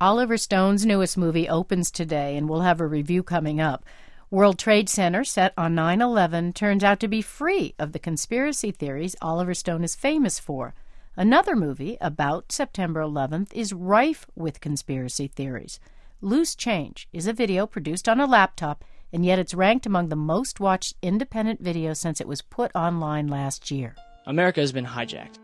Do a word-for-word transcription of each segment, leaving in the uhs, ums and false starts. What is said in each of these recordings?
Oliver Stone's newest movie opens today, and we'll have a review coming up. World Trade Center, set on nine eleven, turns out to be free of the conspiracy theories Oliver Stone is famous for. Another movie about September eleventh is rife with conspiracy theories. Loose Change is a video produced on a laptop, and yet it's ranked among the most watched independent videos since it was put online last year. America has been hijacked.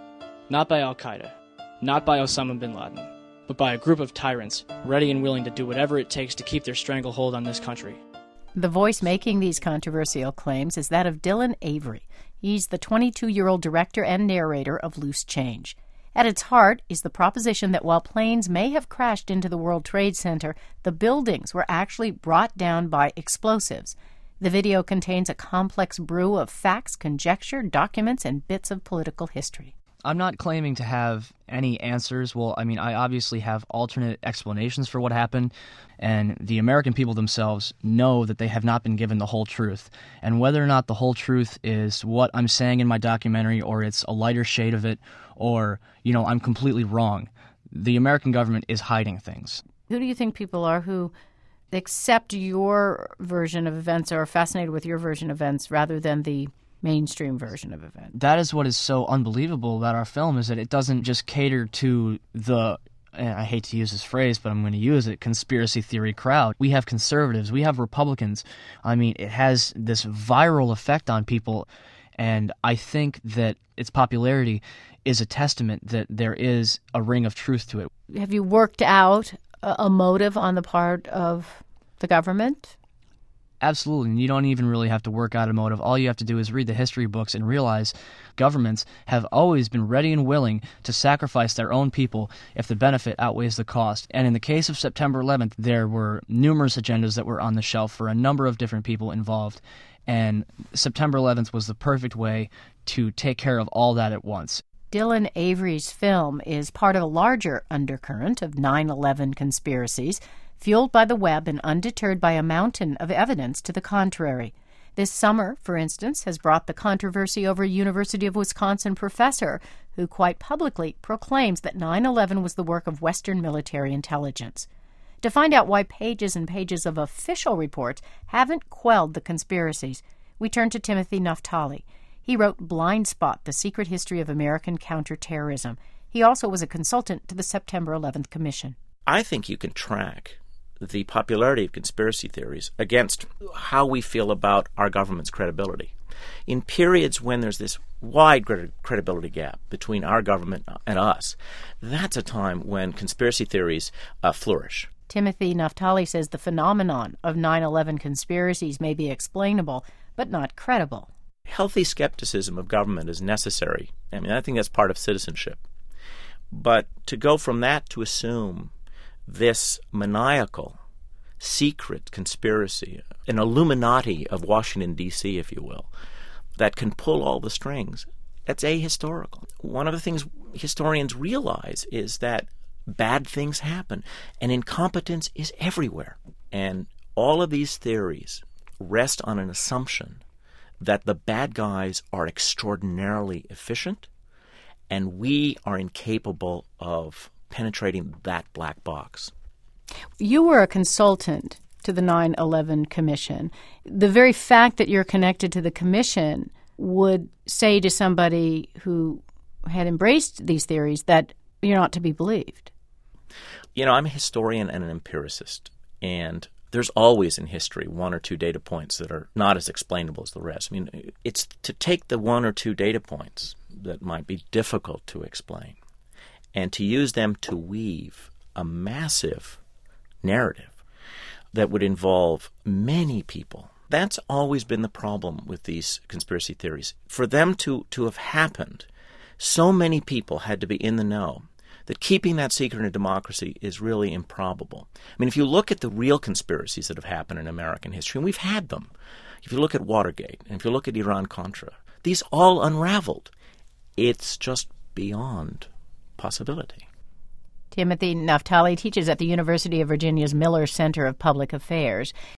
Not by Al-Qaeda, not by Osama bin Laden, but by a group of tyrants ready and willing to do whatever it takes to keep their stranglehold on this country. The voice making these controversial claims is that of Dylan Avery. He's the twenty-two-year-old director and narrator of Loose Change. At its heart is the proposition that while planes may have crashed into the World Trade Center, the buildings were actually brought down by explosives. The video contains a complex brew of facts, conjecture, documents, and bits of political history. I'm not claiming to have any answers. Well, I mean, I obviously have alternate explanations for what happened, and the American people themselves know that they have not been given the whole truth. And whether or not the whole truth is what I'm saying in my documentary, or it's a lighter shade of it, or, you know, I'm completely wrong, the American government is hiding things. Who do you think people are who accept your version of events or are fascinated with your version of events rather than the mainstream version of events? That is what is so unbelievable about our film, is that it doesn't just cater to the, and I hate to use this phrase, but I'm going to use it, conspiracy theory crowd. We have conservatives, we have Republicans. I mean, it has this viral effect on people, and I think that its popularity is a testament that there is a ring of truth to it. Have you worked out a, a motive on the part of the government? Absolutely, and you don't even really have to work out a motive. All you have to do is read the history books and realize governments have always been ready and willing to sacrifice their own people if the benefit outweighs the cost. And in the case of September eleventh, there were numerous agendas that were on the shelf for a number of different people involved. And September eleventh was the perfect way to take care of all that at once. Dylan Avery's film is part of a larger undercurrent of nine eleven conspiracies, fueled by the web and undeterred by a mountain of evidence to the contrary. This summer, for instance, has brought the controversy over a University of Wisconsin professor who quite publicly proclaims that nine eleven was the work of Western military intelligence. To find out why pages and pages of official reports haven't quelled the conspiracies, we turn to Timothy Naftali. He wrote Blind Spot, The Secret History of American Counterterrorism. He also was a consultant to the September eleventh Commission. I think you can track the popularity of conspiracy theories against how we feel about our government's credibility. In periods when there's this wide credibility gap between our government and us, that's a time when conspiracy theories uh, flourish. Timothy Naftali says the phenomenon of nine eleven conspiracies may be explainable, but not credible. Healthy skepticism of government is necessary. I mean, I think that's part of citizenship. But to go from that to assume this maniacal, secret conspiracy, an Illuminati of Washington, D C, if you will, that can pull all the strings, that's ahistorical. One of the things historians realize is that bad things happen, and incompetence is everywhere. And all of these theories rest on an assumption that the bad guys are extraordinarily efficient, and we are incapable of penetrating that black box. You were a consultant to the nine eleven Commission. The very fact that you're connected to the Commission would say to somebody who had embraced these theories that you're not to be believed. You know, I'm a historian and an empiricist, and there's always in history one or two data points that are not as explainable as the rest. I mean, it's to take the one or two data points that might be difficult to explain and to use them to weave a massive narrative that would involve many people. That's always been the problem with these conspiracy theories. For them to, to have happened, so many people had to be in the know that keeping that secret in a democracy is really improbable. I mean, if you look at the real conspiracies that have happened in American history, and we've had them, if you look at Watergate, and if you look at Iran-Contra, these all unraveled. It's just beyond possibility. Timothy Naftali teaches at the University of Virginia's Miller Center of Public Affairs.